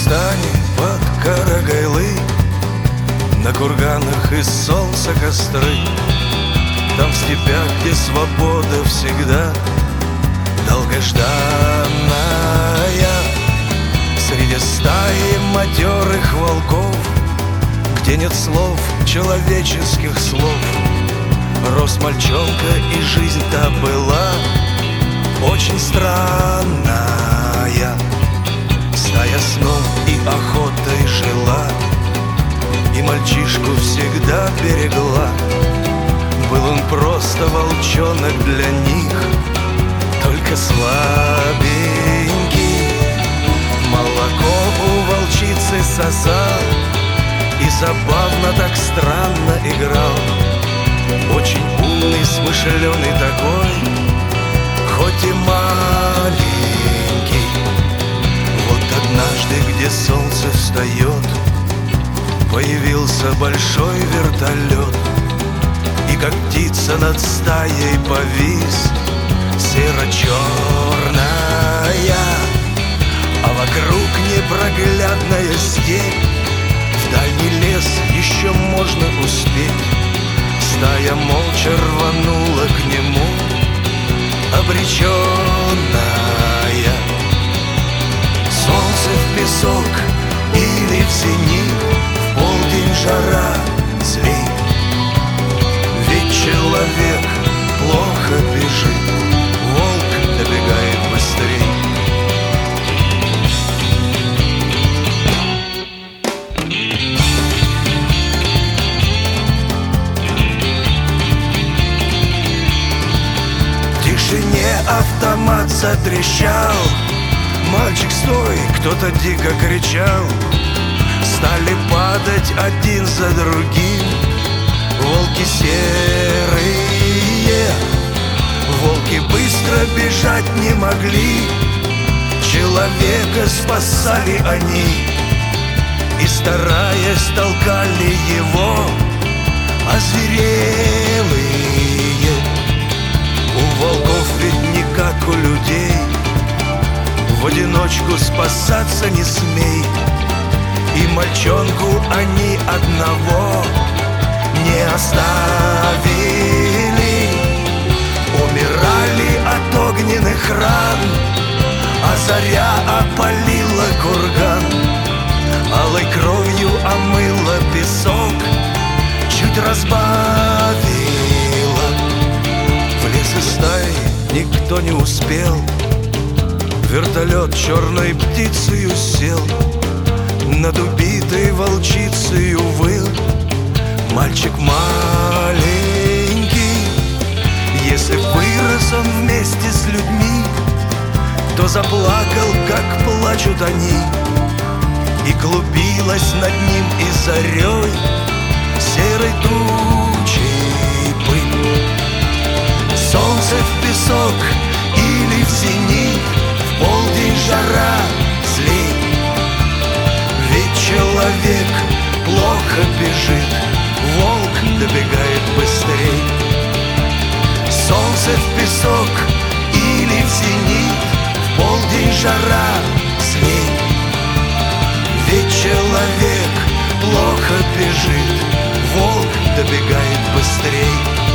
Дагестане под Карагайлы, на курганах из солнца костры. Там в степях, где свобода всегда долгожданная, среди стаи матерых волков, где нет слов, человеческих слов, рос мальчонка, и жизнь-то была очень странная. Стая сном и охотой жила, и мальчишку всегда берегла. Был он просто волчонок для них, только слабенький. Молоко у волчицы сосал и забавно так странно играл. Очень умный, смышленый такой, хоть и маленький. Вот однажды, где солнце встает, появился большой вертолет, и как птица над стаей повис, серо-черная, а вокруг непроглядная степь. В дальний лес еще можно успеть. Стая молча рванула к нему, обреченная. Солнце в песок или в зенит, в полдень жара, злей. Ведь человек плохо бежит, волк добегает быстрей. В тишине автомат затрещал. Мальчик, стой! Кто-то дико кричал. Стали падать один за другим волки серые. Волки быстро бежать не могли, человека спасали они, и, стараясь, толкали его озверелые. У волков ведь не как у людей, в одиночку спасаться не смей. И мальчонку они одного не оставили. Умирали от огненных ран, а заря опалила курган, алой кровью омыла песок, чуть разбавила. В лес из стаи никто не успел, вертолет черной птицею сел, над убитой волчицею выл мальчик маленький. Если вырос он вместе с людьми, то заплакал, как плачут они, и клубилась над ним и зарей серой тучей пыль. Солнце в песок или в зенит, в полдень жара, злей. Ведь человек плохо бежит, волк добегает быстрей. Солнце в песок или в зенит, в полдень жара, злей. Ведь человек плохо бежит, волк добегает быстрей.